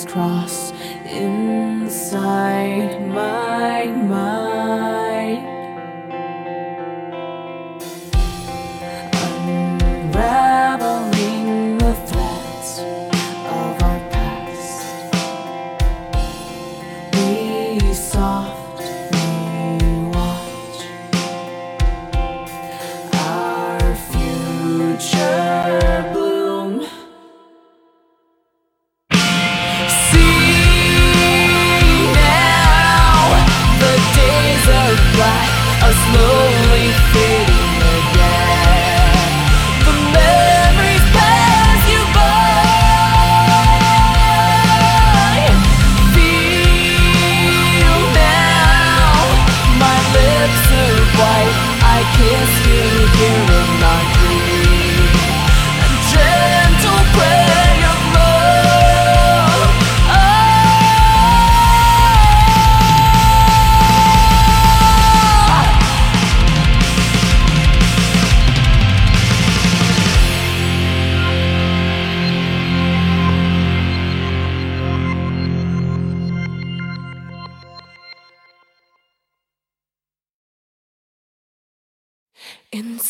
crisscross inside my mind, unraveling the threads of our past. We softly watch our future bloom. Are slowly fading again. The memories pass you by. Feel now, my lips are white. I kiss you here in my dream. A gentle prayer of love. In